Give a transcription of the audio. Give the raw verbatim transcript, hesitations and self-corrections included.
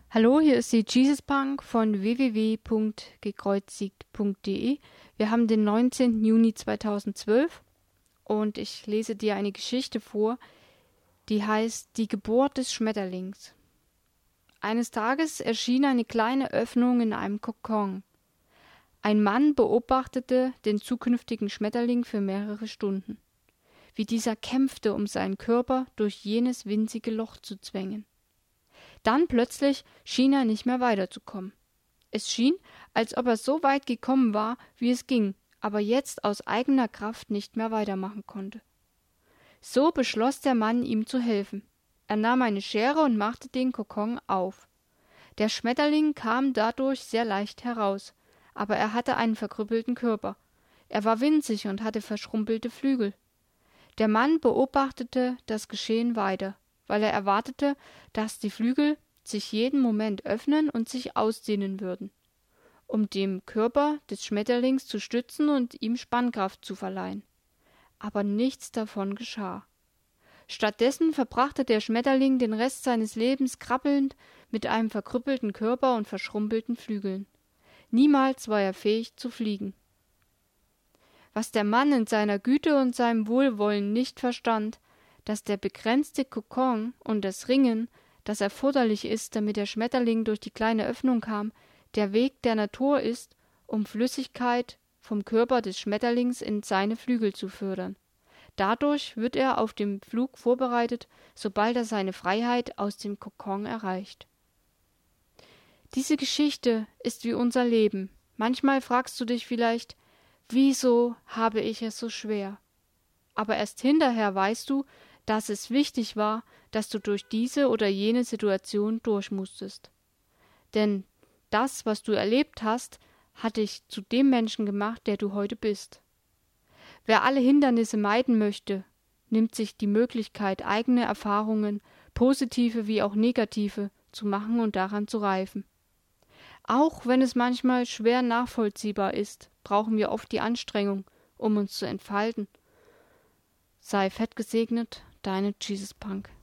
Hallo, hier ist die Jesus Punk von w w w punkt gekreuzigt punkt d e. Wir haben den neunzehnten Juni zweitausendzwölf und ich lese dir eine Geschichte vor, die heißt Die Geburt des Schmetterlings. Eines Tages erschien eine kleine Öffnung in einem Kokon. Ein Mann beobachtete den zukünftigen Schmetterling für mehrere Stunden, wie dieser kämpfte, um seinen Körper durch jenes winzige Loch zu zwängen. Dann plötzlich schien er nicht mehr weiterzukommen. Es schien, als ob er so weit gekommen war, wie es ging, aber jetzt aus eigener Kraft nicht mehr weitermachen konnte. So beschloss der Mann, ihm zu helfen. Er nahm eine Schere und machte den Kokon auf. Der Schmetterling kam dadurch sehr leicht heraus, aber er hatte einen verkrüppelten Körper. Er war winzig und hatte verschrumpelte Flügel. Der Mann beobachtete das Geschehen weiter, weil er erwartete, dass die Flügel sich jeden Moment öffnen und sich ausdehnen würden, um dem Körper des Schmetterlings zu stützen und ihm Spannkraft zu verleihen. Aber nichts davon geschah. Stattdessen verbrachte der Schmetterling den Rest seines Lebens krabbelnd mit einem verkrüppelten Körper und verschrumpelten Flügeln. Niemals war er fähig zu fliegen. Was der Mann in seiner Güte und seinem Wohlwollen nicht verstand, dass der begrenzte Kokon und das Ringen, das erforderlich ist, damit der Schmetterling durch die kleine Öffnung kam, der Weg der Natur ist, um Flüssigkeit vom Körper des Schmetterlings in seine Flügel zu fördern. Dadurch wird er auf den Flug vorbereitet, sobald er seine Freiheit aus dem Kokon erreicht. Diese Geschichte ist wie unser Leben. Manchmal fragst du dich vielleicht, wieso habe ich es so schwer? Aber erst hinterher weißt du, dass es wichtig war, dass du durch diese oder jene Situation durch musstest. Denn das, was du erlebt hast, hat dich zu dem Menschen gemacht, der du heute bist. Wer alle Hindernisse meiden möchte, nimmt sich die Möglichkeit, eigene Erfahrungen, positive wie auch negative, zu machen und daran zu reifen. Auch wenn es manchmal schwer nachvollziehbar ist, brauchen wir oft die Anstrengung, um uns zu entfalten. Sei fett gesegnet, deine Jesus Punk.